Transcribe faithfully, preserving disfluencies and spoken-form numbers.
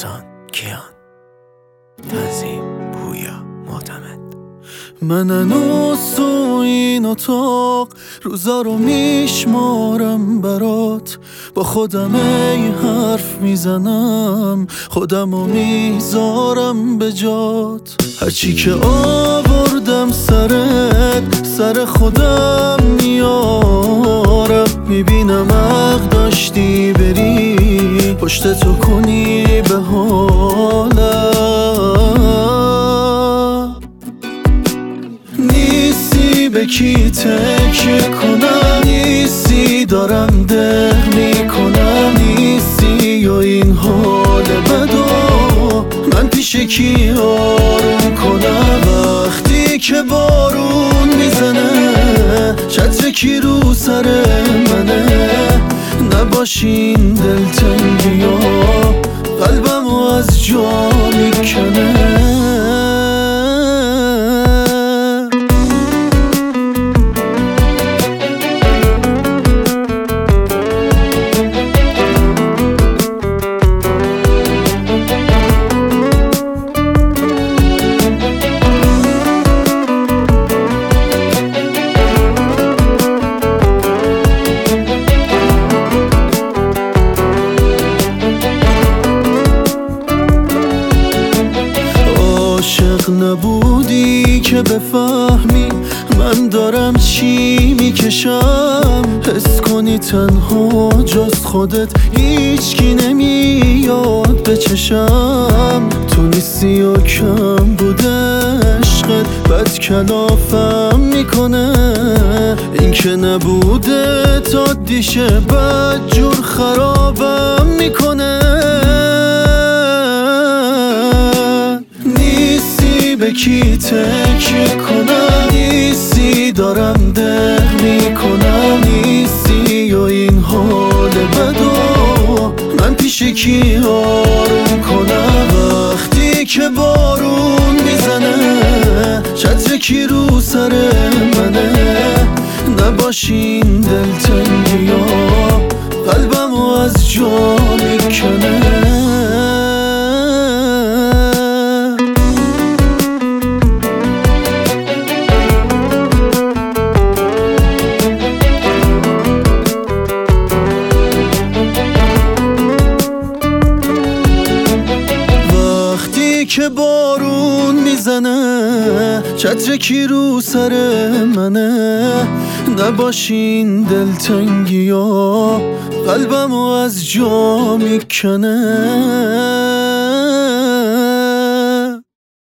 احسان کیان، تنظیم پویا معتمد. من هنوز تو این اتاق روزا رو میشمارم برات، با خودم ای حرف میزنم، خودم رو میذارم به جات. هرچی که آوردم سرت سر خودم میارم، میبینم حق داشتی بری پشت تو کنی به حالم. نیستی به کی تکیه کنم، نیستی دارم ده میکنم، نیستی و این حال بدو من پیش کی آروم کنم. وقتی که بارون میزنه چتر کی رو سر منه، نباشین دلتنگی ها قلبمو از جا میکنه. نبودی که بفهمی من دارم چی میکشم، حس کنی تنها جز خودت هیچکی نمیاد به چشم. تو نیستی و کم بوده عشقت بد کلافم میکنه، این که نبوده تا دیشه بد جور خرابم میکنه. به کی تکیه کنم، نیستی دارم ده میکنم، نیستی و این حال بدو من پیش کی آروم کنم. وقتی که بارون میزنه چتر کی رو سر منه، نباشین دلتنگی ها قلبمو از جا میکنه. که بارون میزنه چتر کی رو سر منه، نباشین دلتنگی ها قلبمو از جا میکنه.